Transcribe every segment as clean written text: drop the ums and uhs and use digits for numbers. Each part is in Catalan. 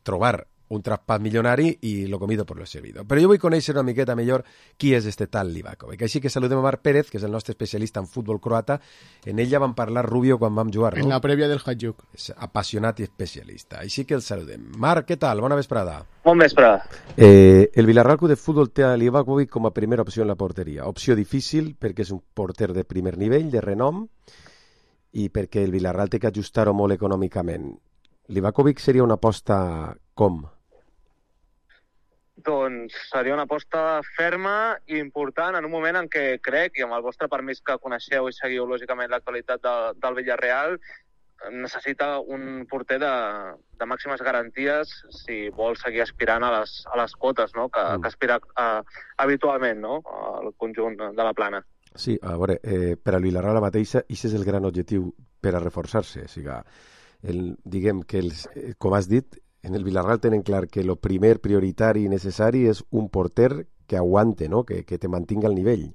trobar un traspàs milionari i lo comido por lo servido. Però jo vull conèixer una miqueta millor qui és este tal Livakovic. Així que saludem a Marc Pérez, que és el nostre especialista en futbol croata. En ell ja vam parlar, Rubio, quan vam jugar, no? En la prèvia del Hajduk. És apassionat i especialista. Així que el saludem. Marc, què tal? Bona vesprada. Bon vespre. El Villarreal Club de Futbol té a Livakovic com a primera opció en la porteria. Opció difícil perquè és un porter de primer nivell, de renom, i perquè el Villarreal té que ajustar-ho molt econòmicament. Livakovic seria una aposta com? Doncs seria una aposta ferma i important en un moment en què crec, i amb el vostre permís que coneixeu i seguiu lògicament l'actualitat del Villarreal, necessita un porter de màximes garanties si vol seguir aspirant a les quotes, no? que aspira habitualment, no? Al conjunt de la plana. Sí, a veure, per al Villarreal la mateixa, aquest és el gran objectiu per a reforçar-se. O sigui, diguem que, com has dit, en el Villarreal tenen clar que el primer prioritari i necessari és un porter que aguante, no? que te mantinga al nivell.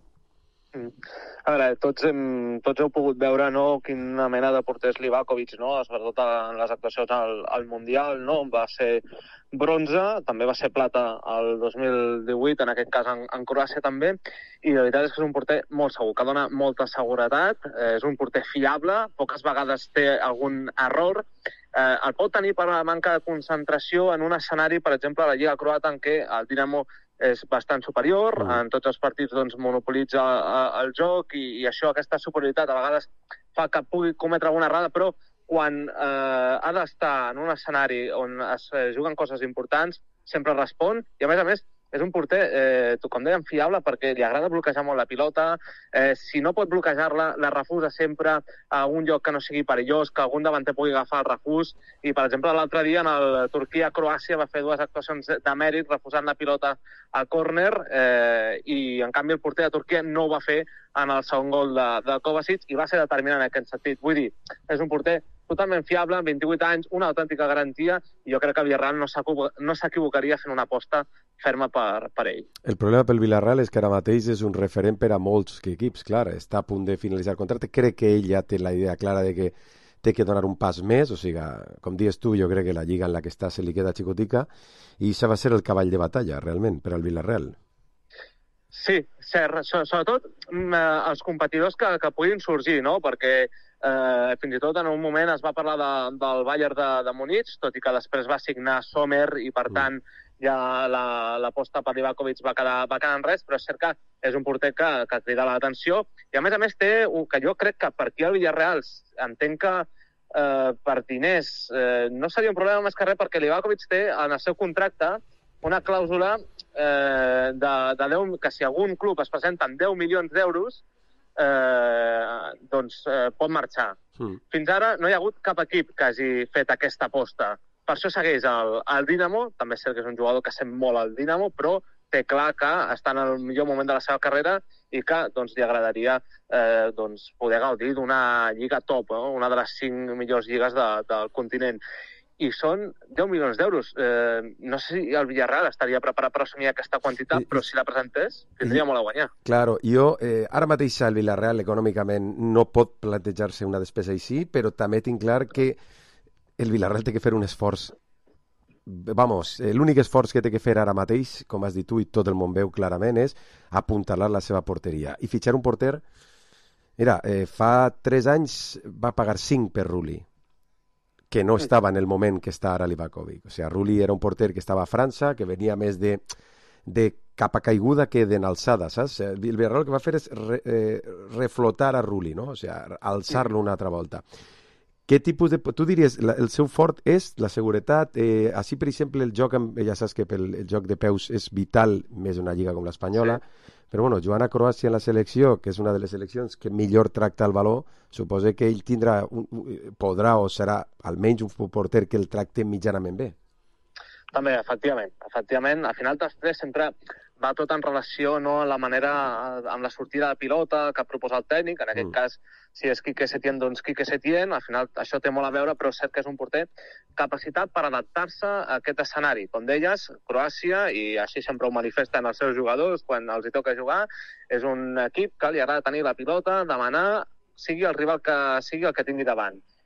A veure, tots heu pogut veure, no, quina mena de porter és Livakovic, no? Sobretot en les actuacions al Mundial, no? Va ser bronze, també va ser plata el 2018, en aquest cas en Croàcia també, i la veritat és que és un porter molt segur, que dona molta seguretat, és un porter fiable, poques vegades té algun error, el pot tenir per la manca de concentració en un escenari, per exemple, a la Lliga Croata, en què el Dinamo és bastant superior, en tots els partits doncs, monopolitza el joc i això, aquesta superioritat a vegades fa que pugui cometre alguna errada, però quan ha d'estar en un escenari on es juguen coses importants, sempre respon, i a més, és un porter, com dèiem, fiable perquè li agrada bloquejar molt la pilota, si no pot bloquejar-la, la refusa sempre a un lloc que no sigui perillós, que algun davanter pugui agafar el refús, i per exemple l'altre dia en el Turquia-Croàcia va fer 2 actuacions de mèrit refusant la pilota al córner, i en canvi el porter de Turquia no ho va fer en el segon gol de Kovacic i va ser determinant en aquest sentit. Vull dir, és un porter totalment fiable, 28 anys, una autèntica garantia, i jo crec que Villarreal no s'equivocaria fent una aposta ferma per ell. El problema pel Villarreal és que ara mateix és un referent per a molts equips, clar, està a punt de finalitzar el contracte, crec que ell ja té la idea clara de que té que donar un pas més, o sigui, com dius tu, jo crec que la lliga en la que està se li queda xicotica, i això va ser el cavall de batalla, realment, per al Villarreal. Sí, cert, sobretot els competidors que puguin sorgir, no? Perquè fins i tot en un moment es va parlar del Bayern de Múnich, tot i que després va signar Sommer i per tant ja l'aposta per Livakovic va quedar en res, però és cert que és un porter que crida l'atenció i a més té, que jo crec que per aquí al Villarreal entenc que per diners no seria un problema més que res perquè Livakovic té en el seu contracte una clàusula que si algun club es presenta amb 10 milions d'euros doncs pot marxar. Fins ara no hi ha hagut cap equip que hagi fet aquesta aposta. Per això segueix el Dinamo, també és cert que és un jugador que sent molt al Dinamo, però té clar que està en el millor moment de la seva carrera i que doncs, li agradaria poder gaudir d'una lliga top, una de les 5 millors lligues del continent. I són 10 milions d'euros. No sé si el Villarreal estaria preparat per assumir aquesta quantitat, però si la presentés, tindria molt a guanyar. Claro, ara mateix el Villarreal econòmicament no pot plantejar-se una despesa així, però també tinc clar que el Villarreal té que fer un esforç. Vamos, l'únic esforç que té que fer ara mateix, com has dit tu i tot el món veu clarament, és apuntalar la seva porteria. I fitxar un porter... Mira, fa 3 anys va pagar 5 per Rulli, que no estava en el moment que està ara Livakovic. O sigui, Rulli era un porter que estava a França, que venia més de capa caiguda que d'enalçada, saps? El Villarreal el que va fer és reflotar a Rulli, no? O sigui, alçar-lo una altra volta. Què tipus de... Tu diries, el seu fort és la seguretat? Així, per exemple, el joc, ja saps que el joc de peus és vital, més una lliga com l'espanyola, però bueno, jugant a Croàcia en la selecció, que és una de les seleccions que millor tracta el valor, suposo que ell podrà o serà almenys un porter que el tracte mitjanament bé. També, efectivament. Al final dels tres sempre va tot en relació amb la manera, amb la sortida de pilota que proposa el tècnic, en aquest cas, si és Quique Setién, doncs Quique Setién, al final això té molt a veure, però és cert que és un porter capacitat per adaptar-se a aquest escenari. Com deies, Croàcia, i així sempre ho manifesten els seus jugadors quan els hi toca jugar, és un equip que li agrada tenir la pilota, demanar, sigui el rival que sigui el que tingui davant.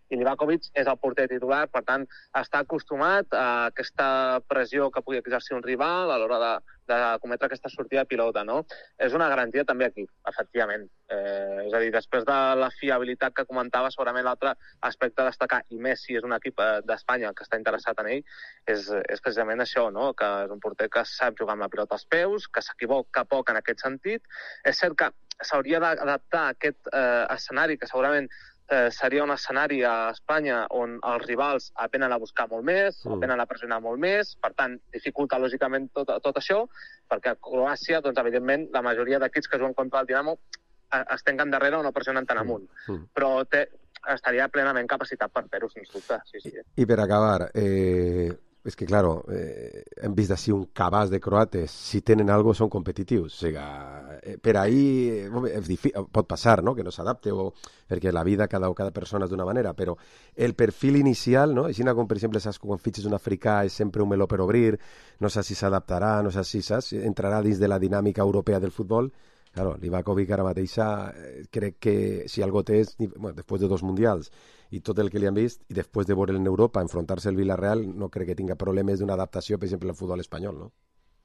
i Livakovic és el porter titular, per tant, està acostumat a aquesta pressió que pugui exercir un rival a l'hora de cometre aquesta sortida de pilota, no? És una garantia també aquí, efectivament. És a dir, després de la fiabilitat que comentava, segurament l'altre aspecte a destacar, i més si és un equip d'Espanya que està interessat en ell, és precisament això, no? Que és un porter que sap jugar amb la pilota als peus, que s'equivoca poc en aquest sentit. És cert que s'hauria d'adaptar a aquest escenari, que segurament seria un escenari a Espanya on els rivals apenen a buscar molt més, apenen a pressionar molt més, per tant, dificulta lògicament tot això, perquè a Croàcia, doncs, evidentment, la majoria d'equips que juguen contra el Dinamo es tanquen darrere o no pressionen tan amunt. Però estaria plenament capacitat per fer-ho, sens dubte. Sí. I per acabar, és que, claro, hem vist així un cabàs de croates. Si tenen algo, són competitius. O sigui, per ahí pot passar, no?, que no s'adapte, perquè la vida cada persona és d'una manera, però el perfil inicial, no?, així com, per exemple, saps, quan fitxes un africà és sempre un meló per obrir, no saps si s'adaptarà, no saps si entrarà dins de la dinàmica europea del futbol. Claro, Livakovic ara mateixa crec que si algo té és, bueno, després de 2 mundials i tot el que li han vist, i després de veure'l en Europa, enfrontar-se al Villarreal, no crec que tinga problemes d'una adaptació, per exemple, al futbol espanyol, no?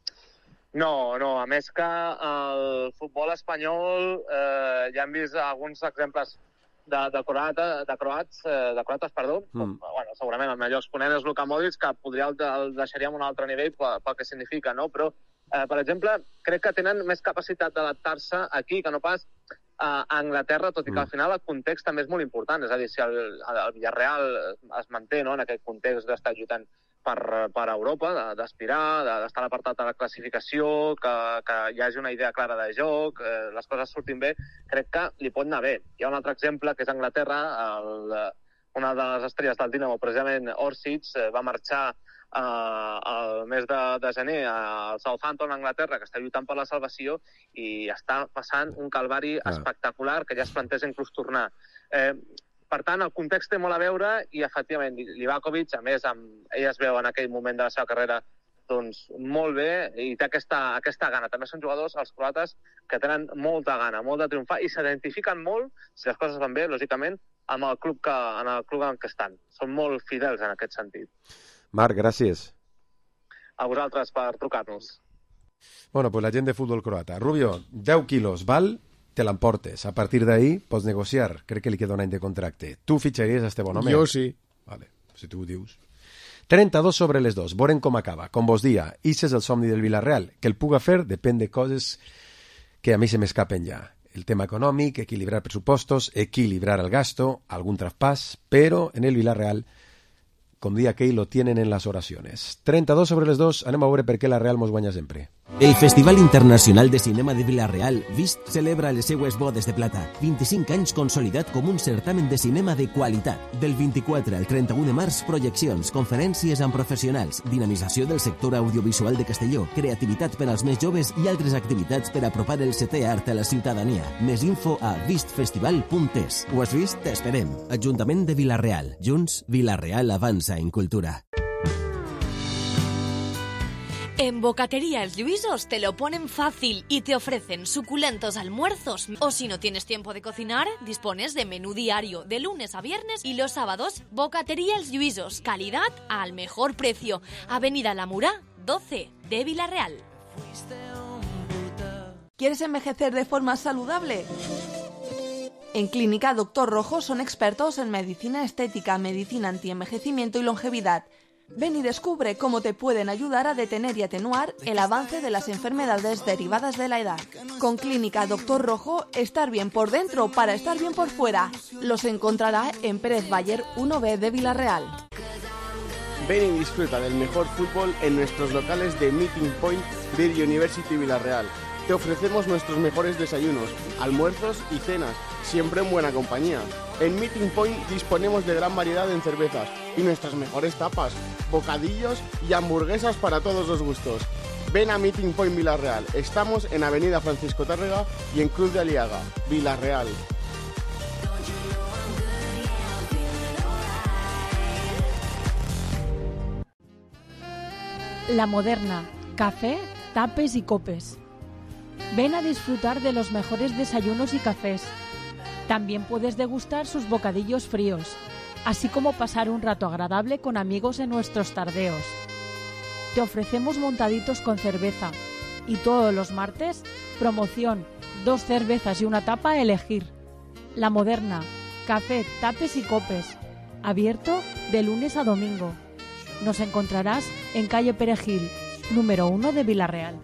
No, a més que el futbol espanyol ja hem vist alguns exemples de croats, bueno, segurament el millor exponent és Luka Modric, que podria el deixaria en un altre nivell pel que significa, no? Però, per exemple, crec que tenen més capacitat d'adaptar-se aquí que no pas a Anglaterra, tot i que al final el context també és molt important. És a dir, si el Villarreal es manté, no?, en aquest context d'estar lluitant per Europa, d'aspirar, d'estar a l'apartat de la classificació, que hi hagi una idea clara de joc, les coses surtin bé, crec que li pot anar bé. Hi ha un altre exemple, que és Anglaterra. Una de les estrelles del Dinamo, precisament Orsic, va marxar el mes de gener al Southampton, Anglaterra, que està lluitant per la salvació, i està passant un calvari espectacular que ja es planteja inclús tornar. Per tant, el context té molt a veure i, efectivament, Livakovic, a més, ell es veu en aquell moment de la seva carrera doncs molt bé i té aquesta gana. També són jugadors, els croates, que tenen molta gana, molt de triomfar i s'identifiquen molt, si les coses van bé, lògicament, amb el club en què estan. Són molt fidels en aquest sentit. Marc, gràcies. A vosaltres per trucar-nos. Bueno, pues la gent de futbol croata. Rubio, 10 quilos, val? Te l'emportes. A partir d'ahí pots negociar. Crec que li queda un any de contracte. Tu fitxaries a este bon home? Jo sí. Vale, si tu ho dius. 32 sobre les 2. Veurem com acaba. Com vos dia, ix és el somni del Villarreal. Que el puga fer depèn de coses que a mi se m'escapen ja. El tema econòmic, equilibrar pressupostos, equilibrar el gasto, algun traspàs, però en el Villarreal, com dia aquell, lo tienen en les oracions. 32 sobre les 2, anem a veure per què la Real mos guanya sempre. El Festival Internacional de Cinema de Vila-real, VIST, celebra les seues bodes de plata. 25 anys consolidat com un certamen de cinema de qualitat. Del 24 al 31 de març, projeccions, conferències amb professionals, dinamització del sector audiovisual de Castelló, creativitat per als més joves i altres activitats per apropar el setè art a la ciutadania. Més info a vistfestival.es. Ho has vist? T'esperem. Ajuntament de Vila-real. Junts, Vila-real avança en cultura. En Bocatería El Lluisos te lo ponen fácil y te ofrecen suculentos almuerzos. O si no tienes tiempo de cocinar, dispones de menú diario de lunes a viernes y los sábados. Bocatería El Lluisos, calidad al mejor precio. Avenida La Murá, 12 de Vila-real. ¿Quieres envejecer de forma saludable? En Clínica Doctor Rojo son expertos en medicina estética, medicina antienvejecimiento y longevidad. Ven y descubre cómo te pueden ayudar a detener y atenuar el avance de las enfermedades derivadas de la edad. Con Clínica Doctor Rojo, estar bien por dentro para estar bien por fuera. Los encontrará en Pérez Bayer 1B de Vila-real. Ven y disfruta del mejor fútbol en nuestros locales de Meeting Point Beer University Vila-real. Te ofrecemos nuestros mejores desayunos, almuerzos y cenas, siempre en buena compañía. En Meeting Point disponemos de gran variedad en cervezas y nuestras mejores tapas, bocadillos y hamburguesas para todos los gustos. Ven a Meeting Point Vila-real. Estamos en Avenida Francisco Tárrega y en Cruz de Aliaga, Vila-real. La Moderna, café, tapes y copes. Ven a disfrutar de los mejores desayunos y cafés. También puedes degustar sus bocadillos fríos. así como pasar un rato agradable con amigos en nuestros tardeos. Te ofrecemos montaditos con cerveza y todos los martes, promoción, 2 cervezas y una tapa a elegir. La Moderna, café, tapes y copes, abierto de lunes a domingo. Nos encontrarás en calle Perejil, número 1 de Vila-real.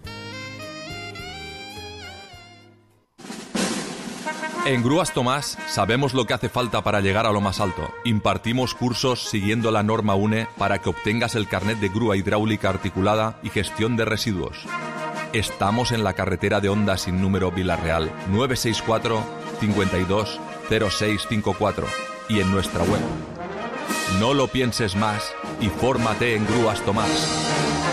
En Grúas Tomás sabemos lo que hace falta para llegar a lo más alto. Impartimos cursos siguiendo la norma UNE para que obtengas el carnet de grúa hidráulica articulada y gestión de residuos. Estamos en la carretera de Honda sin número Vila-real, 964 52 0654 y en nuestra web. No lo pienses más y fórmate en Grúas Tomás.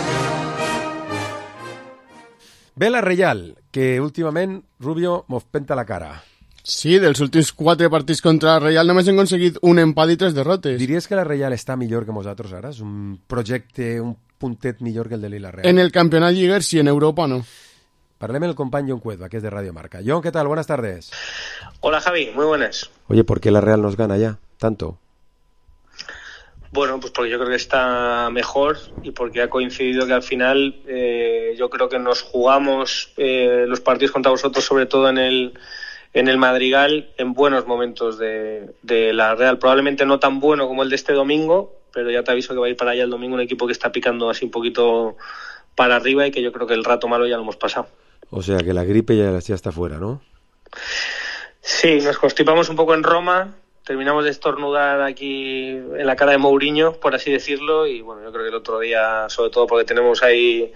Vila-real, que últimament, Rubio, mos penta la cara. Sí, dels últims 4 partits contra la Reial només hem aconseguit un empat i 3 derrotes. Diries que la Reial està millor que nosaltres ara? És un projecte, un puntet millor que el de Vila-real? En el campionat Lliguer sí, en Europa no. Parlem el company Jon Cueva, que es de Radio Marca. Jon, ¿qué tal? Buenas tardes. Hola Javi, muy buenas. Oye, ¿por qué la Real nos gana ya tanto? Bueno, pues porque yo creo que está mejor y porque ha coincidido que al final yo creo que nos jugamos los partidos contra vosotros, sobre todo en el Madrigal, en buenos momentos de la Real. Probablemente no tan bueno como el de este domingo, pero ya te aviso que va a ir para allá el domingo un equipo que está picando así un poquito para arriba y que yo creo que el rato malo ya lo hemos pasado. O sea, que la gripe ya está fuera, ¿no? Sí, nos constipamos un poco en Roma, terminamos de estornudar aquí en la cara de Mourinho, por así decirlo, y bueno, yo creo que el otro día, sobre todo porque tenemos ahí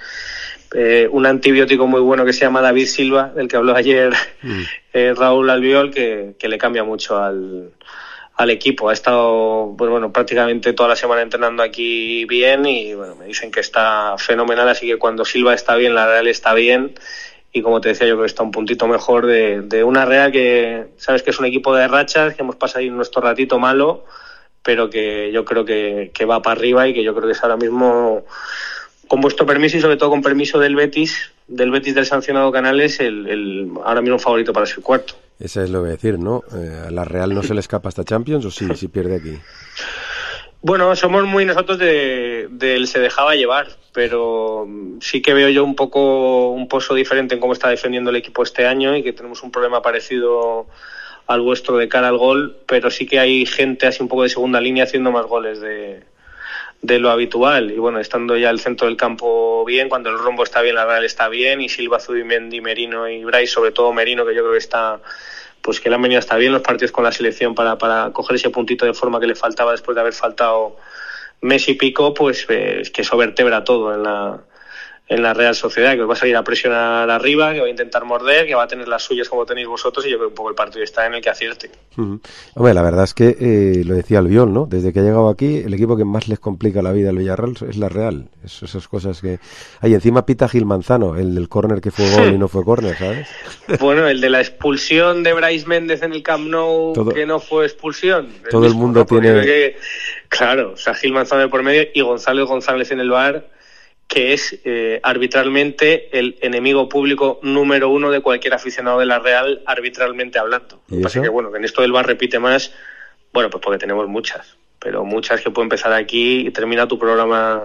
un antibiótico muy bueno que se llama David Silva, del que habló ayer Raúl Albiol, que le cambia mucho al equipo. Ha estado pues bueno, prácticamente toda la semana entrenando aquí bien y bueno, me dicen que está fenomenal, así que cuando Silva está bien, la Real está bien. Y como te decía, yo creo que está un puntito mejor de una Real que, sabes que es un equipo de rachas, que hemos pasado ahí nuestro ratito malo, pero que yo creo que va para arriba y que yo creo que es ahora mismo, con vuestro permiso y sobre todo con permiso del Betis del sancionado Canales, el ahora mismo favorito para ser cuarto. Esa es lo que voy a decir, ¿no? ¿A la Real no se le escapa hasta Champions o sí, si pierde aquí? Bueno, somos muy nosotros del se dejaba llevar, pero sí que veo yo un pozo diferente en cómo está defendiendo el equipo este año y que tenemos un problema parecido al vuestro de cara al gol, pero sí que hay gente así un poco de segunda línea haciendo más goles de lo habitual. Y bueno, estando ya el centro del campo bien, cuando el rombo está bien, la Real está bien, y Silva, Zubimendi, Merino y Brais, sobre todo Merino, que yo creo que está... pues que le han venido hasta bien los partidos con la selección para coger ese puntito de forma que le faltaba después de haber faltado mes y pico, pues que eso vertebra todo en la Real Sociedad, que os va a salir a presionar arriba, que va a intentar morder, que va a tener las suyas como tenéis vosotros, y yo creo que un poco el partido está en el que acierte. Hombre, la verdad es que lo decía Albiol, ¿no? Desde que ha llegado aquí, el equipo que más les complica la vida al Villarreal es la Real. Esas cosas que... Ahí encima pita Gil Manzano, el del córner que fue gol y no fue córner, ¿sabes? Bueno, el de la expulsión de Brais Méndez en el Camp Nou, que no fue expulsión. Todo el mundo tiene... Claro, o sea, Gil Manzano de por medio y Gonzalo González en el VAR, que es arbitralmente el enemigo público número 1 de cualquier aficionado de la Real, arbitralmente hablando. Lo que pasa es que, bueno, que en esto del VAR repite más, bueno, pues porque tenemos muchas, pero muchas que pueden empezar aquí y termina tu programa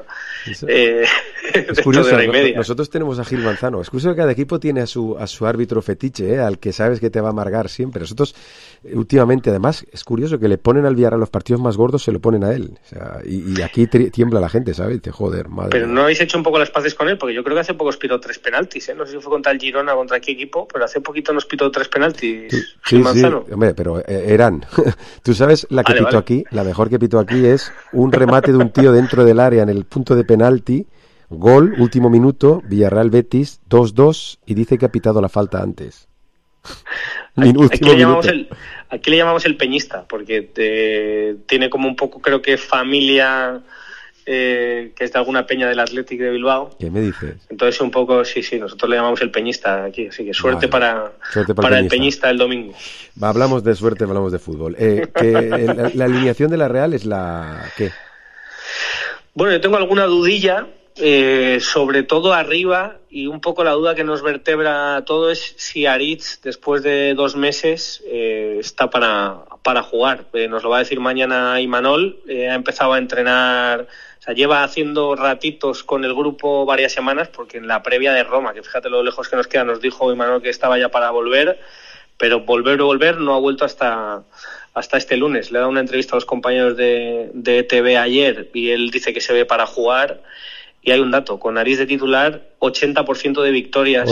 es curioso, de hora y media. Nosotros tenemos a Gil Manzano. Es curioso que cada equipo tiene a su árbitro fetiche, al que sabes que te va a amargar siempre. Nosotros, últimamente, además, es curioso que le ponen al Villarreal los partidos más gordos, se lo ponen a él. O sea, y aquí tiembla la gente, ¿sabes? Te joder, madre. Pero no habéis hecho un poco las paces con él, porque yo creo que hace poco os pitó 3 penaltis, ¿eh? No sé si fue contra el Girona o contra qué equipo, pero hace poquito nos pitó 3 penaltis Gil Manzano. Sí, hombre, pero eran. Tú sabes, la que pitó aquí, la mejor que pitó aquí es un remate de un tío dentro del área en el punto de penalti, gol, último minuto, Villarreal Betis 2-2, y dice que ha pitado la falta antes. Aquí le llamamos el peñista, porque tiene como un poco, creo que familia que es de alguna peña del Athletic de Bilbao. ¿Qué me dices? Entonces un poco, sí, nosotros le llamamos el peñista aquí, así que suerte para el peñista el domingo. Hablamos de suerte, hablamos de fútbol. La alineación de la Real es la... ¿qué? Bueno, yo tengo alguna dudilla, sobre todo arriba, y un poco la duda que nos vertebra a todo es si Aritz, después de 2 meses, está para jugar. Nos lo va a decir mañana Imanol. Ha empezado a entrenar, o sea, lleva haciendo ratitos con el grupo varias semanas, porque en la previa de Roma, que fíjate lo lejos que nos queda, nos dijo Imanol que estaba ya para volver, pero volver no ha vuelto hasta este lunes. Le he dado una entrevista a los compañeros de ETV ayer y él dice que se ve para jugar. Y hay un dato, con Aritz de titular, 80% de victorias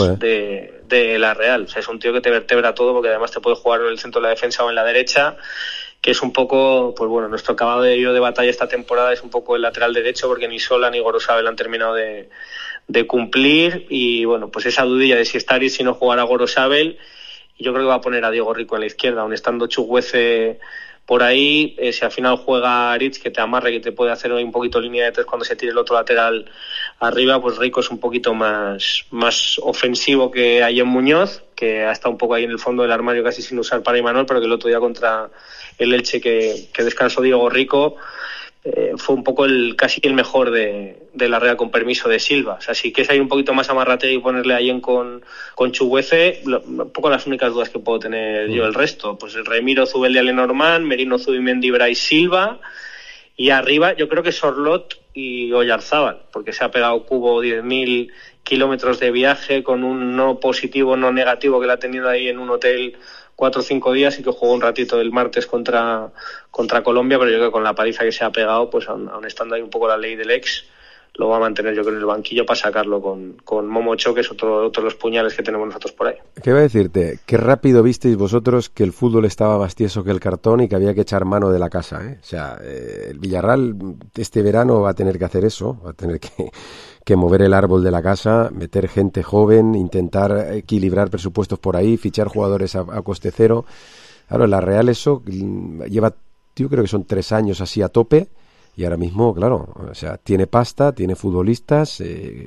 de la Real. O sea, es un tío que te vertebra todo, porque además te puede jugar en el centro de la defensa o en la derecha, que es un poco, pues bueno, nuestro caballo de batalla esta temporada es un poco el lateral derecho, porque ni Sola ni Gorosabel han terminado de cumplir. Y bueno, pues esa dudilla de si está Aritz, si no jugará Gorosabel. Y yo creo que va a poner a Diego Rico en la izquierda, aun estando Chukwueze por ahí. Si al final juega Aritz, que te amarre, que te puede hacer un poquito línea de 3 cuando se tire el otro lateral arriba, pues Rico es un poquito más ofensivo que Ayem Muñoz, que ha estado un poco ahí en el fondo del armario casi sin usar para Imanol, pero que el otro día contra el Elche que descansó Diego Rico, fue un poco casi el mejor de la Real, con permiso de Silva. O sea, si quieres ir un poquito más amarrate y ponerle a Ayem con Chukwueze, un poco las únicas dudas que puedo tener yo. El resto, pues el Remiro, Zubeldia, Lenormand, Merino, Zubimendi, Brais, Silva, y arriba yo creo que Sorlot y Oyarzábal, porque se ha pegado Cubo 10.000 kilómetros de viaje con un no positivo, no negativo, que la ha tenido ahí en un hotel 4 o 5 días, y que jugó un ratito el martes contra Colombia, pero yo creo que con la paliza que se ha pegado, pues aun estando ahí un poco la ley del ex, lo va a mantener yo creo en el banquillo para sacarlo con Momo Cho, que es otro de los puñales que tenemos nosotros por ahí. ¿Qué iba a decirte? Qué rápido visteis vosotros que el fútbol estaba más tieso que el cartón y que había que echar mano de la casa, ¿eh? O sea, el Villarreal este verano va a tener que hacer eso, va a tener que mover el árbol de la casa, meter gente joven, intentar equilibrar presupuestos por ahí, fichar jugadores a coste cero. Claro, la Real eso lleva, yo creo que son 3 años así a tope, y ahora mismo, claro, o sea, tiene pasta, tiene futbolistas,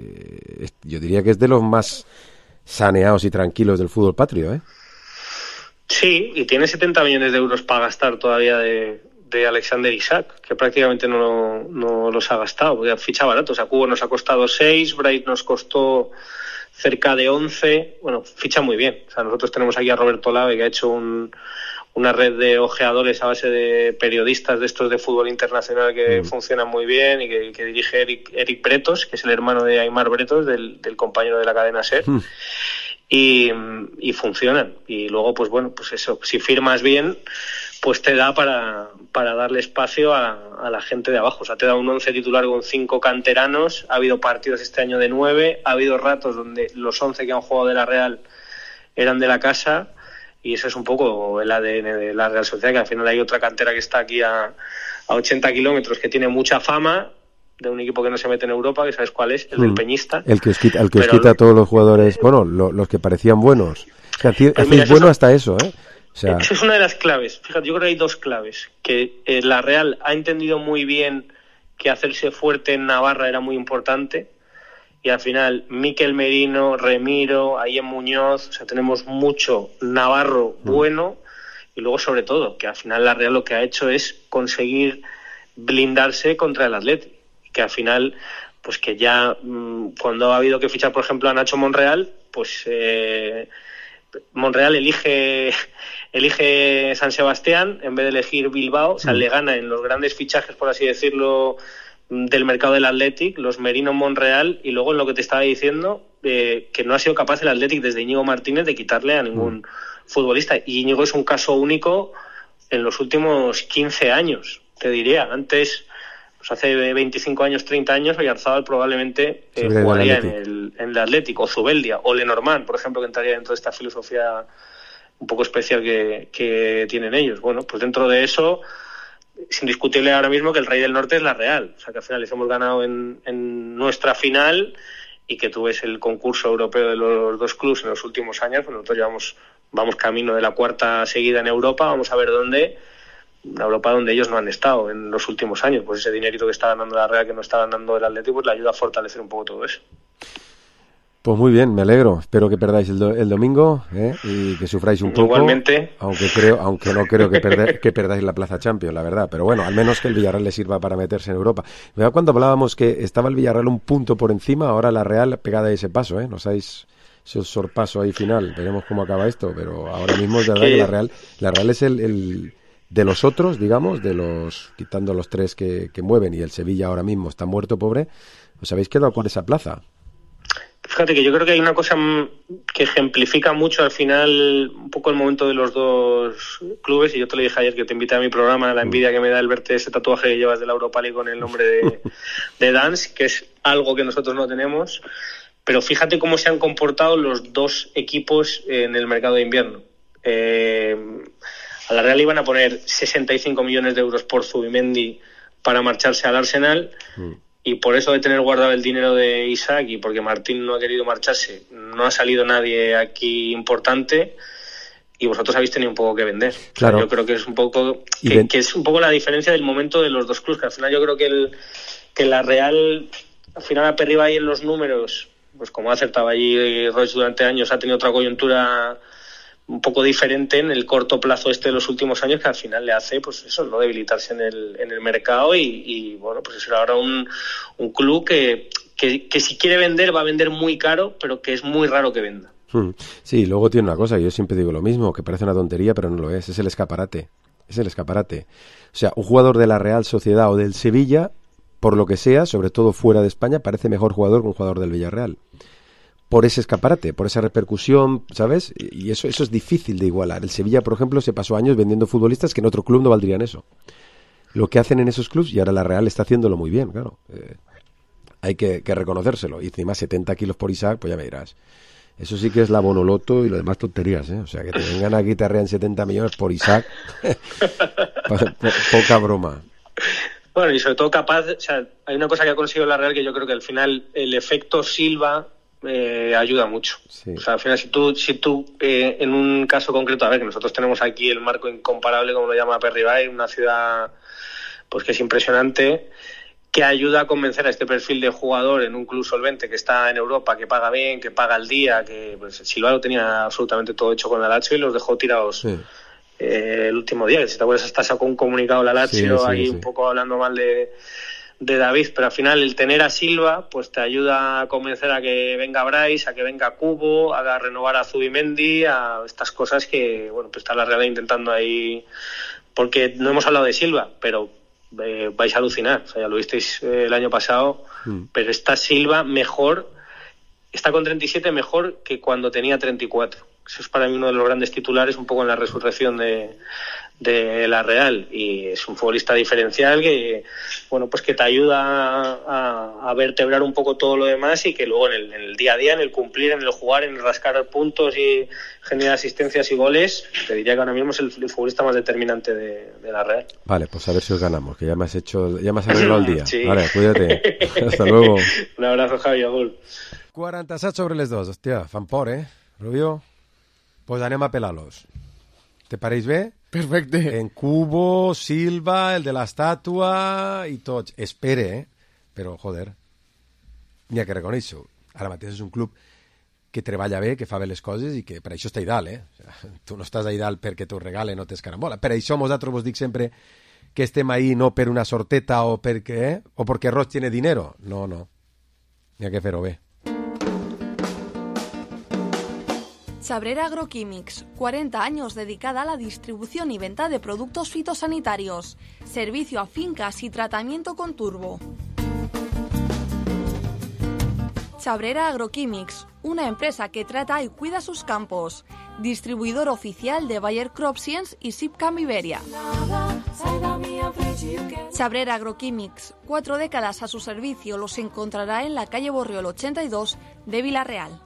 yo diría que es de los más saneados y tranquilos del fútbol patrio, ¿eh? Sí, y tiene 70 millones de euros para gastar todavía de Alexander Isak, que prácticamente no los ha gastado, porque ficha barato. O sea, Cubo nos ha costado 6, Bright nos costó cerca de 11, bueno, ficha muy bien. O sea, nosotros tenemos aquí a Roberto Lave, que ha hecho una red de ojeadores a base de periodistas de estos de fútbol internacional que funcionan muy bien, y que dirige Eric Bretos, que es el hermano de Aimar Bretos, del compañero de la cadena SER. Y funcionan. Y luego, pues bueno, pues eso, si firmas bien, pues te da para darle espacio a la gente de abajo. O sea, te da un 11 titular con 5 canteranos. Ha habido partidos este año de 9, ha habido ratos donde los 11 que han jugado de la Real eran de la casa, y eso es un poco el ADN de la Real Sociedad, que al final hay otra cantera que está aquí a 80 kilómetros, que tiene mucha fama, de un equipo que no se mete en Europa, que sabes cuál es, el del Peñista. El que os quita a todos los jugadores, bueno, los que parecían buenos. O sea, hacéis bueno hasta eso, ¿eh? O sea, esa es una de las claves. Fíjate, yo creo que hay 2 claves. Que la Real ha entendido muy bien que hacerse fuerte en Navarra era muy importante, y al final Mikel Merino, Remiro, Ayem Muñoz, o sea, tenemos mucho navarro bueno, y luego sobre todo que al final la Real lo que ha hecho es conseguir blindarse contra el Athletic, que al final, pues que ya cuando ha habido que fichar, por ejemplo, a Nacho Monreal, pues Monreal elige San Sebastián en vez de elegir Bilbao. O sea, le gana en los grandes fichajes, por así decirlo, del mercado del Athletic, los Merino, Monreal, y luego en lo que te estaba diciendo, que no ha sido capaz el Athletic desde Íñigo Martínez de quitarle a ningún futbolista. Y Íñigo es un caso único en los últimos 15 años, te diría. Antes, pues hace 25 años, 30 años, Oyarzábal probablemente jugaría en el Athletic, o Zubeldia, o Lenormand, por ejemplo, que entraría dentro de esta filosofía un poco especial que tienen ellos. Bueno, pues dentro de eso, es indiscutible ahora mismo que el Rey del Norte es la Real. O sea, que al final les hemos ganado en nuestra final, y que tú ves el concurso europeo de los 2 clubes en los últimos años. Pues nosotros vamos camino de la 4ª seguida en Europa. Vamos a ver dónde, una Europa donde ellos no han estado en los últimos años. Pues ese dinerito que está ganando la Real, que no está ganando el Atlético, pues le ayuda a fortalecer un poco todo eso. Pues muy bien, me alegro. Espero que perdáis el domingo y que sufráis un poco. Igualmente. Aunque no creo que perdáis la plaza Champions, la verdad. Pero bueno, al menos que el Villarreal le sirva para meterse en Europa. Cuando hablábamos que estaba el Villarreal un punto por encima, ahora la Real pegada a ese paso, ¿eh? No sabéis ese sorpaso ahí final. Veremos cómo acaba esto, pero ahora mismo es verdad que la Real es el de los otros, digamos, quitando los 3 que mueven, y el Sevilla ahora mismo está muerto, pobre. ¿Os habéis quedado con esa plaza? Fíjate que yo creo que hay una cosa que ejemplifica mucho al final un poco el momento de los dos clubes, y yo te lo dije ayer que te invité a mi programa, la envidia que me da el verte ese tatuaje que llevas de la Europa League con el nombre de Dansk, que es algo que nosotros no tenemos, pero fíjate cómo se han comportado los dos equipos en el mercado de invierno. A la Real iban a poner 65 millones de euros por Zubimendi para marcharse al Arsenal, y por eso de tener guardado el dinero de Isaac y porque Martín no ha querido marcharse, no ha salido nadie aquí importante, y vosotros habéis tenido un poco que vender. Claro. O sea, yo creo que es un poco que es un poco la diferencia del momento de los dos clubes, que al final yo creo que la Real al final aperriba ahí en los números, pues como ha acertado allí Royce durante años, ha tenido otra coyuntura un poco diferente en el corto plazo de los últimos años, que al final le hace pues eso, no debilitarse en el mercado, y bueno, pues es ahora un club que si quiere vender va a vender muy caro, pero que es muy raro que venda. Sí, luego tiene una cosa, yo siempre digo lo mismo, que parece una tontería, pero no lo es el escaparate. Es el escaparate. O sea, un jugador de la Real Sociedad o del Sevilla, por lo que sea, sobre todo fuera de España, parece mejor jugador que un jugador del Villarreal. Por ese escaparate, por esa repercusión, ¿sabes? Y eso es difícil de igualar. El Sevilla, por ejemplo, se pasó años vendiendo futbolistas que en otro club no valdrían eso. Lo que hacen en esos clubs, y ahora la Real está haciéndolo muy bien, claro. Hay que reconocérselo. Y encima 70 kilos por Isaac, pues ya me dirás. Eso sí que es la bonoloto y lo demás tonterías, ¿eh? O sea, que te vengan aquí y te arrean 70 millones por Isaac. Poca broma. Bueno, y sobre todo capaz, o sea, hay una cosa que ha conseguido la Real que yo creo que al final el efecto Silva ayuda mucho. Sí. O sea, al final si tú en un caso concreto, a ver, que nosotros tenemos aquí el marco incomparable, como lo llama Aperribay, una ciudad pues que es impresionante, que ayuda a convencer a este perfil de jugador en un club solvente que está en Europa, que paga bien, que paga al día, que pues Silva lo tenía absolutamente todo hecho con la Lazio y los dejó tirados. Sí. El último día, si te acuerdas, hasta sacó un comunicado la Lazio ahí un poco hablando mal de David, pero al final el tener a Silva pues te ayuda a convencer a que venga Bryce, a que venga Kubo, a renovar a Zubimendi, a estas cosas que bueno, pues está la Real intentando ahí, porque no hemos hablado de Silva, pero vais a alucinar, o sea, ya lo visteis el año pasado, pero está Silva mejor, está con 37 mejor que cuando tenía 34. Eso es para mí uno de los grandes titulares un poco en la resurrección de la Real, y es un futbolista diferencial que bueno, pues que te ayuda a vertebrar un poco todo lo demás, y que luego en el día a día, en el cumplir, en el jugar, en el rascar puntos y generar asistencias y goles, te diría que ahora mismo es el futbolista más determinante de la Real. Vale, pues a ver si os ganamos, que ya me has arreglado el día. Sí. Vale, cuídate. Hasta luego. Un abrazo, Javi, Agul. 47 sobre les dos, hòstia, fan por, Rubio? Pues anem a pelar-los. Te pareix bé? Perfecte. En Kubo, Silva, el de l'estàtua i tots. Espere, però, joder, n'hi ha que reconèixer-ho. Ara mateix és un club que treballa bé, que fa bé les coses i que per això està a Idal, O sea, tu no estàs a Idal perquè t'ho regalen o t'escarambola. Per això nosaltres vos dic sempre que estem ahí no per una sorteta o perquè Roig tiene dinero. No. N'hi ha que fer-ho bé. Chabrera Agroquímics, 40 años dedicada a la distribución y venta de productos fitosanitarios, servicio a fincas y tratamiento con turbo. Chabrera Agroquímics, una empresa que trata y cuida sus campos, distribuidor oficial de Bayer CropScience y Sipcam Iberia. Chabrera Agroquímics, 4 décadas a su servicio, los encontrará en la calle Borriol 82 de Villarreal.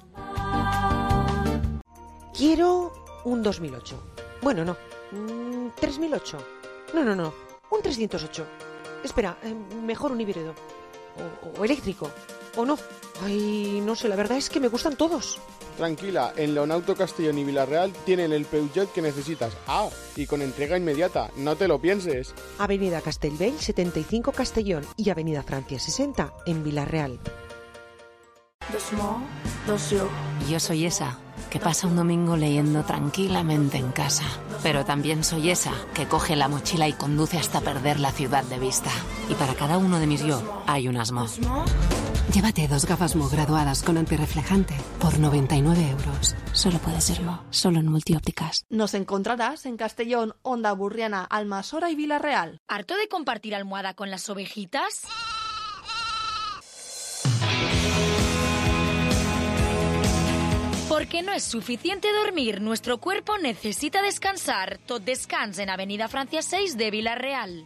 Quiero un 2008. Bueno, no. 3008. No. Un 308. Espera, mejor un híbrido. O eléctrico. O no. Ay, no sé, la verdad es que me gustan todos. Tranquila, en Leonauto Castellón y Villarreal tienen el Peugeot que necesitas. Y con entrega inmediata, no te lo pienses. Avenida Castellbell 75 Castellón y Avenida Francia 60 en Villarreal. Yo soy esa que pasa un domingo leyendo tranquilamente en casa. Pero también soy esa que coge la mochila y conduce hasta perder la ciudad de vista. Y para cada uno de mis yo hay un Asmo. Llévate 2 gafas Mo graduadas con antirreflejante por 99 euros. Solo puede ser Mo, solo en Multiópticas. Nos encontrarás en Castellón, Onda Burriana, Almasora y Villarreal. ¿Harto de compartir almohada con las ovejitas? Porque no es suficiente dormir, nuestro cuerpo necesita descansar. Tot Descans en Avenida Francia 6 de Villarreal.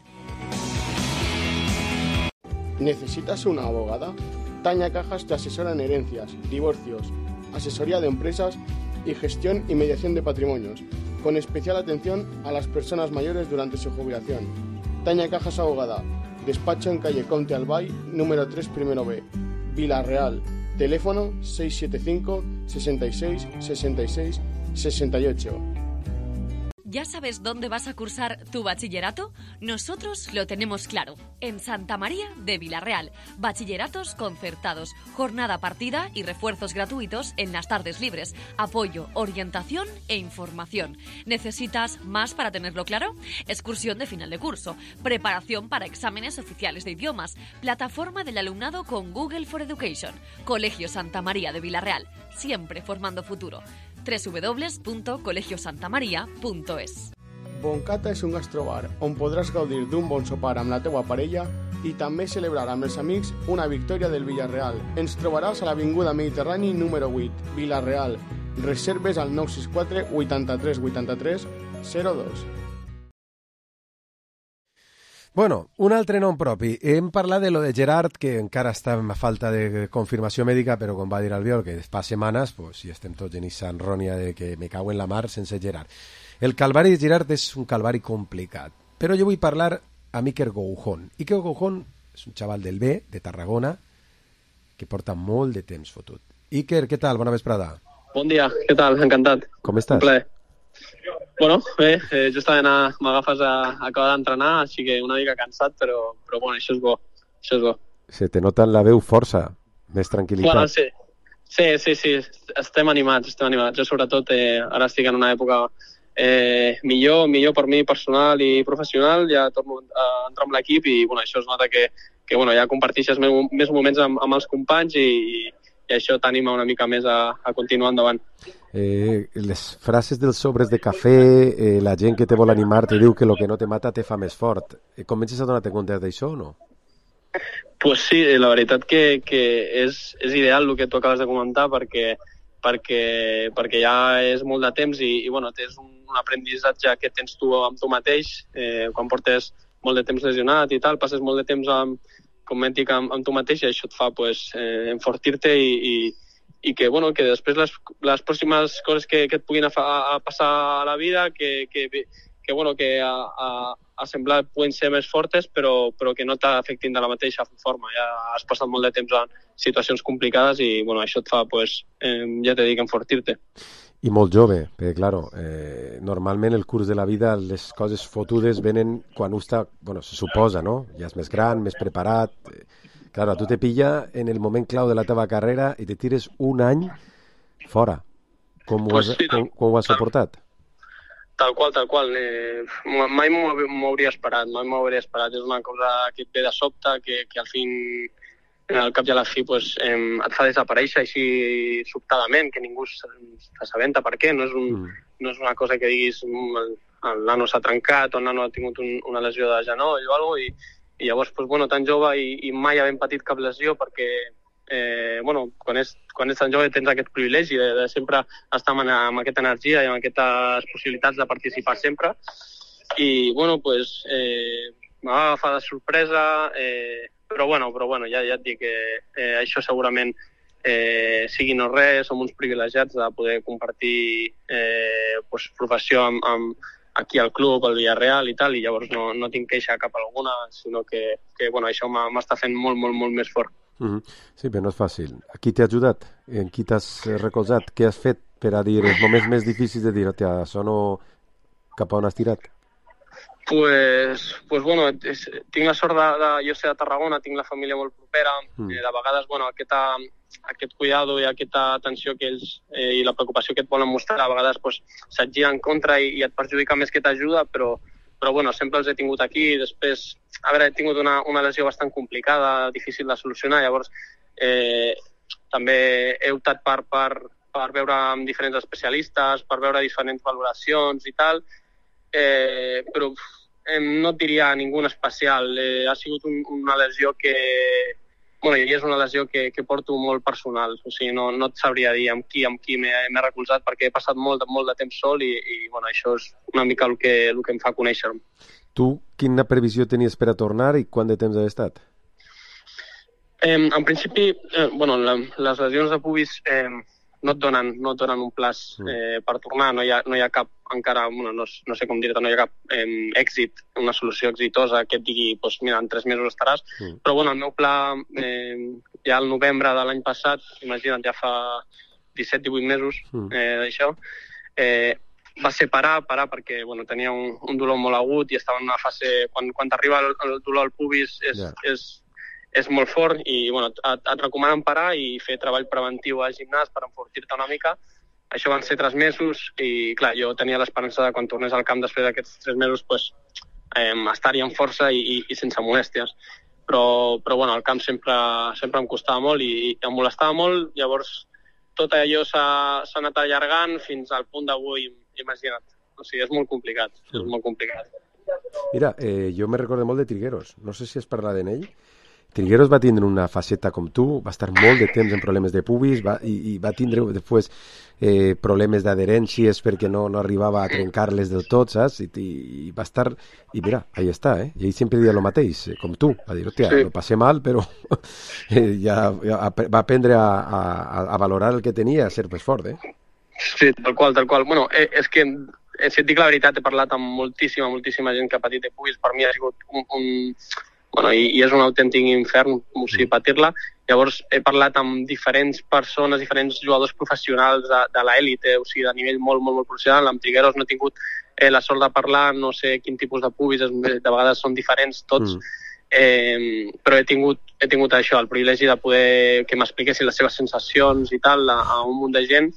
¿Necesitas una abogada? Tania Cajas te asesora en herencias, divorcios, asesoría de empresas y gestión y mediación de patrimonios, con especial atención a las personas mayores durante su jubilación. Tania Cajas Abogada, despacho en calle Comte Albay, número 3, primero B, Villarreal. Teléfono 675 66 66 68. ¿Ya sabes dónde vas a cursar tu bachillerato? Nosotros lo tenemos claro. En Santa María de Villarreal. Bachilleratos concertados, jornada partida y refuerzos gratuitos en las tardes libres. Apoyo, orientación e información. ¿Necesitas más para tenerlo claro? Excursión de final de curso. Preparación para exámenes oficiales de idiomas. Plataforma del alumnado con Google for Education. Colegio Santa María de Villarreal. Siempre formando futuro. www.colegiosantamaria.es. Boncata és un gastrobar on podràs gaudir d'un bon sopar amb la teua parella i també celebrar amb els amics una victòria del Villarreal. Ens trobaràs a l'Avinguda Mediterrani número 8, Villarreal. Reserves al 964 83 83 02. Bueno, un altre nom propi. Hem parlat de lo de Gerard, que encara està a falta de confirmació mèdica, però com va dir Albiol, que fa setmanes, pues, si estem tots en Nissan Rònia de que me cago en la mar sense Gerard. El calvari de Gerard és un calvari complicat, però jo vull parlar amb Iker Goujón. Iker Goujón és un xaval del B, de Tarragona, que porta molt de temps fotut. Iker, què tal? Bona vesprada. Bon dia, què tal? Encantat. Com estàs? Un plaer. Bueno, bé, justament m'agafes a acabar d'entrenar, així que una mica cansat, però bueno, això és bo, això és bo. Se te nota en la veu força, més tranquil·litat. Bueno, sí, estem animats. Jo sobretot ara estic en una època millor per mi personal i professional, ja torno a entrar amb l'equip i bueno, això es nota que bueno, ja comparteixes més moments amb els companys i això t'anima una mica més a continuar endavant. Les frases dels sobres de cafè, la gent que te vol animar te diu que el que no te mata te fa més fort. Comences a donar-te compte d'això o no? Pues sí, la veritat que és ideal el que tu acabes de comentar perquè ja és molt de temps i bueno, tens un aprenditzatge que tens tu amb tu mateix, quan portes molt de temps lesionat i tal, passes molt de temps com hem dit, amb tu mateix i això et fa enfortir-te i que després les pròximes coses que et puguin passar a la vida que a semblar poden ser més fortes però que no t'afectin de la mateixa forma. Ja has passat molt de temps en situacions complicades i bueno, això et fa, ja t'he dit, enfortir-te. I molt jove, perquè, claro, normalment el curs de la vida, les coses fotudes venen quan un està, bueno, se suposa, no? Ja és més gran, més preparat. Claro, tu te pilla en el moment clau de la teva carrera i te tires un any fora. Com ho has suportat? Tal qual. Mai m'ho hauria esperat. És una cosa que et ve de sobte, que al al cap i a la fi et fa desaparèixer així sobtadament, que ningú s'assabenta per què. No és una cosa que diguis el nano s'ha trencat o el nano ha tingut una lesió de genoll o alguna cosa i llavors, tan jove i mai havent patit cap lesió perquè quan ets tan jove tens aquest privilegi de sempre estar amb aquesta energia i amb aquestes possibilitats de participar sempre i m'ha agafat de sorpresa però ja et dic que això segurament sigui no res, som uns privilegiats de poder compartir professió aquí al club, al Villarreal i tal, i llavors no tinc queixa cap alguna, sinó que això m'està fent molt, molt, molt més fort. Sí, però no és fàcil. A qui t'ha ajudat? En qui t'has recolzat? Què has fet per a dir els moments més difícils de dir, això no cap a on has tirat? Pues bueno, tinc la sort jo ser de Tarragona, tinc la família molt propera, de vegades, bueno, aquest cuidado i aquesta atenció que ells i la preocupació que et volen mostrar, a vegades pues, se't gira en contra i et perjudica més que t'ajuda, però bueno, sempre els he tingut aquí. Després, a veure, he tingut una lesió bastant complicada, difícil de solucionar, llavors també he optat per veure amb diferents especialistes, per veure diferents valoracions i tal, però no et diria ningú especial. Ha sigut una lesió que... Bueno, i és una lesió que porto molt personal, o sigui, no et sabria dir amb qui m'he recolzat, perquè he passat molt de temps sol i bueno, això és una mica el que em fa conèixer-me. Tu, quina previsió tenies per a tornar i quant de temps has estat? En principi, bueno, les lesions de pubis no et donen un plaç per tornar, no hi ha cap encara, bueno, no sé com dir-te, no hi ha cap èxit, una solució exitosa que et digui, doncs mira, en 3 mesos estaràs, però bueno, el meu pla ja al novembre de l'any passat, imagina't, ja fa 17-18 mesos d'això, va ser parar perquè bueno, tenia un dolor molt agut i estava en una fase, quan t'arriba el dolor al pubis és molt fort i bueno, et recomanen parar i fer treball preventiu al gimnàs per enfortir-te una mica. Això van ser 3 mesos i, clar, jo tenia l'esperança de quan tornés al camp després d'aquests 3 mesos pues, estar-hi amb força i sense molèsties. Però bueno, el camp sempre em costava molt i em molestava molt, llavors tot allò s'ha anat allargant fins al punt d'avui, imagina't. O sigui, és molt complicat, Mira, jo me recordo molt de Trigueros, no sé si has parlat d'ell. Trigueros va tindre una faceta com tu, va estar molt de temps en problemes de pubis i va tindre després problemes d'adherències perquè no arribava a trencar-les del tot, saps? I va estar... I mira, ahí està, I ell sempre deia el mateix, com tu. Va dir, hòstia, lo passé mal, però ja va aprendre a valorar el que tenia, a ser més fort, Sí, tal qual. Bueno, és que, si et dic la veritat, he parlat amb moltíssima gent que ha patit de pubis. Per mi ha sigut bueno, i és un autèntic infern, o sigui, patir-la. Llavors, he parlat amb diferents persones, diferents jugadors professionals de l'èlite, o sigui, de nivell molt professional. Amb Trigueros no he tingut la sort de parlar, no sé quin tipus de pubis, de vegades són diferents tots, però he tingut això, el privilegi de poder que m'expliquessin les seves sensacions i tal a un munt de gent.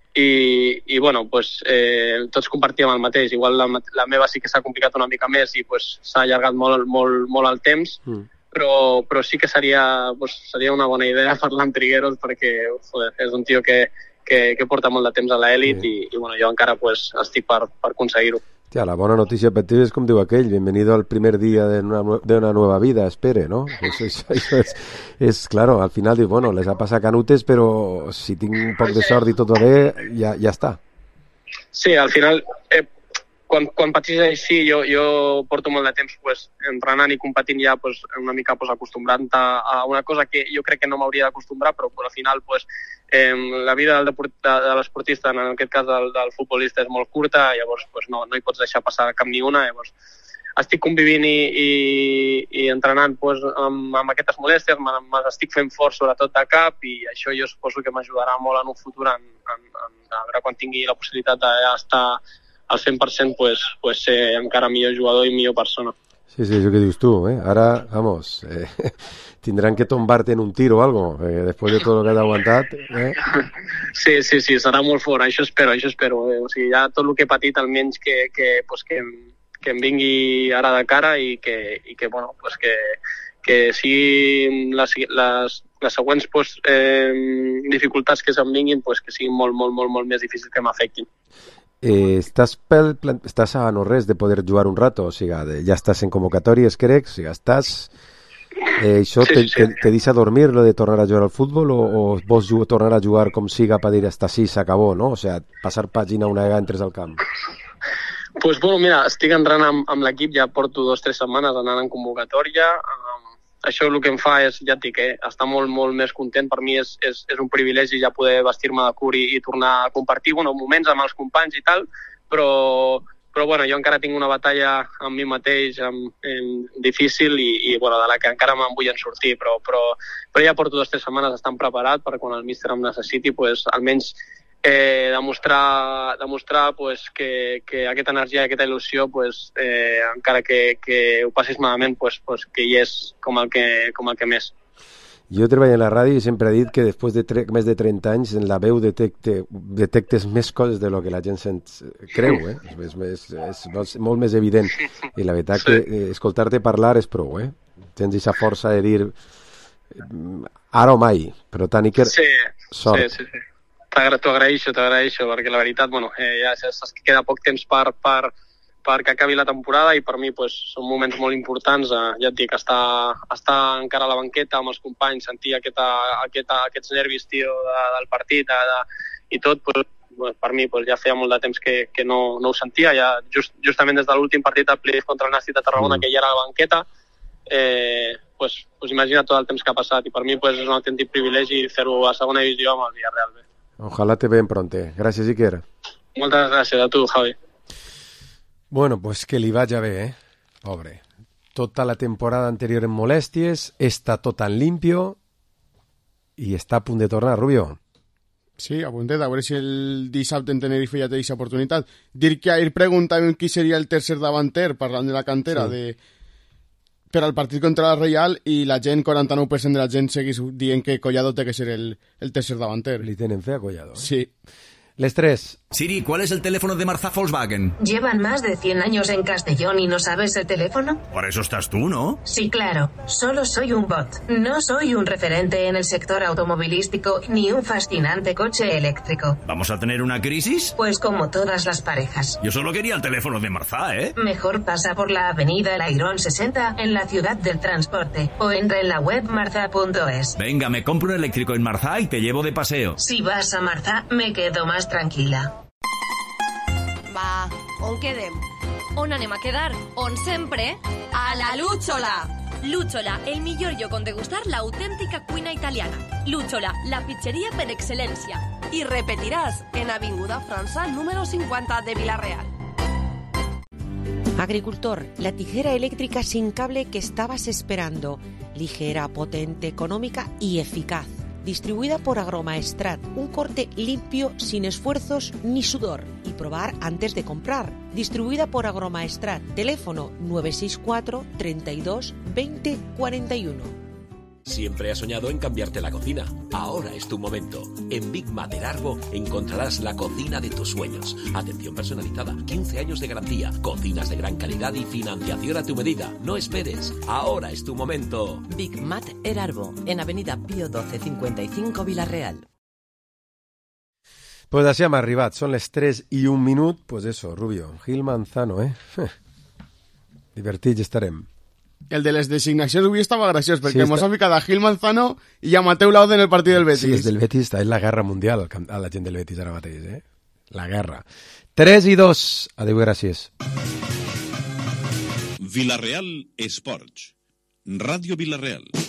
I bueno, pues, tots compartíem el mateix. Igual la meva sí que s'ha complicat una mica més i pues, s'ha allargat molt el temps, però sí que seria una bona idea parlar amb Trigueros perquè joder, és un tio que porta molt de temps a l'elit i bueno, jo encara pues, estic per aconseguir-ho. Hostia, la bona notícia per ti és com diu aquell, bienvenido al primer día de una nueva vida, espere, ¿no? Eso es claro, al final dius, bueno, les ha passat canutes, però si tinc un poc de sort i tot va bé, ja està. Sí, al final, quan patís així, jo porto molt de temps pues, entrenant i competint ja pues, una mica pues, acostumbrant a una cosa que jo crec que no m'hauria d'acostumbrar, però al final pues, la vida de l'esportista, en aquest cas del futbolista, és molt curta, llavors pues, no hi pots deixar passar cap ni una, llavors estic convivint i entrenant pues, amb aquestes molèsties, m'estic fent fort sobretot de cap i això jo suposo que m'ajudarà molt en un futur a veure quan tingui la possibilitat d'estar al 100% pues ser encara millor jugador i millor persona. Sí, això que dius tu, Ara, vamos, tindran que tombarte en un tiro o algo, después de todo lo que has aguantat, Sí, serà molt fort, això espero. O sigui, ja tot el que he patit, almenys que em vingui ara de cara i que bueno, pues que siguin les següents pues, dificultats que se'm vinguin, pues que siguin molt més difícils que m'afectin. Estàs a no res de poder jugar un rato, o sigui, ja estàs en convocatòries, crec, o sigui, estàs... Això te deixa dormir, lo de tornar a jugar al futbol, o vols tornar a jugar com siga per dir hasta sí, s'acabó, no? O sigui, passar pàgina una vegada entres al camp. Pues bueno, mira, estic entrenant amb l'equip, ja porto 2 o 3 setmanes anant en convocatòria. Això el que em fa és, ja et dic, estar molt més content. Per mi és un privilegi ja poder vestir-me de curi i tornar a compartir moments amb els companys i tal, però bueno, jo encara tinc una batalla amb mi mateix difícil i bueno, de la que encara me'n vull en sortir, però ja porto 2 o 3 setmanes estant preparat per quan el míster em necessiti, pues, almenys demostrar pues, que aquesta energia i aquesta il·lusió, pues, encara que ho passis malament, pues, que hi és com el que més. Jo treballo en la ràdio i sempre he dit que després de més de 30 anys en la veu detectes més coses de lo que la gent creu, és molt més evident. I la veritat que escoltar-te parlar és prou, tens aquesta força de dir ara o mai, però tant i que sort. Sí. T'ho agraeixo, perquè la veritat, ja saps que queda poc temps perquè acabi la temporada i per mi pues, són moments molt importants, ja et dic, estar encara a la banqueta amb els companys, sentir aquests nervis, tio, del partit i tot, pues, per mi pues, ja feia molt de temps que no ho sentia, ja justament des de l'últim partit del playoff contra el Nàstic de Tarragona, que ja era a la banqueta, pues imagina tot el temps que ha passat i per mi pues, és un autèntic privilegi fer-ho a segona divisió amb el Villarreal. Ojalá te vean pronto. Gracias, Iker. Moltes gràcies a tu, Javi. Bueno, pues que li vaya bé, pobre. Tota la temporada anterior en molèsties, està tot tan limpio i està a punt de tornar, Rubio. Sí, a puntet, a veure si el dissabte en Tenerife ja té aquesta oportunitat. Dir que ahir preguntàvem qui seria el tercer davanter, parlant de la cantera, per al partit contra la Reial, i la gent, 49% de la gent seguís dient que Collado té que ser el tercer davanter. Li tenen fe a Collado. Sí. Les tres. Siri, ¿cuál es el teléfono de Marzá Volkswagen? Llevan más de 100 años en Castellón y no sabes el teléfono. Por eso estás tú, ¿no? Sí, claro. Solo soy un bot. No soy un referente en el sector automovilístico ni un fascinante coche eléctrico. ¿Vamos a tener una crisis? Pues como todas las parejas. Yo solo quería el teléfono de Marzá, ¿eh? Mejor pasa por la avenida El Airón 60 en la ciudad del transporte o entra en la web marza.es. Venga, me compro un eléctrico en Marzá y te llevo de paseo. Si vas a Marzá, me quedo más tranquila. Va, on quedem? On anem a quedar? On sempre? A la Lucciola! Lucciola, el millor lloc on degustar l'autèntica cuina italiana. Lucciola, la pizzeria per excel·lència. I repetiràs en Avinguda França número 50 de Villarreal. Agricultor, la tijera eléctrica sin cable que estabas esperando. Ligera, potente, económica y eficaz. Distribuida por Agromaestrat, un corte limpio, sin esfuerzos ni sudor. Y probar antes de comprar. Distribuida por Agromaestrat, teléfono 964 32 20 41. Siempre has soñado en cambiarte la cocina. Ahora es tu momento. En Big Mat Erarbo encontrarás la cocina de tus sueños. Atención personalizada, 15 años de garantía, cocinas de gran calidad y financiación a tu medida. No esperes. Ahora es tu momento. Big Mat Erarbo, en Avenida Pío 12 55 Villarreal. Pues així hem arribat. Són les 3:01. Pues eso, Rubio. Gil Manzano, Divertits estarem. El de les designacions avui estava graciós, perquè mos ha ficat a Gil Manzano i a Mateu Laude en el partit del Betis. Sí, és del Betis, està en la guerra mundial a la gent del Betis ara mateix, La guerra. 3:02. Adéu, gràcies. Villarreal Esports. Ràdio Villarreal.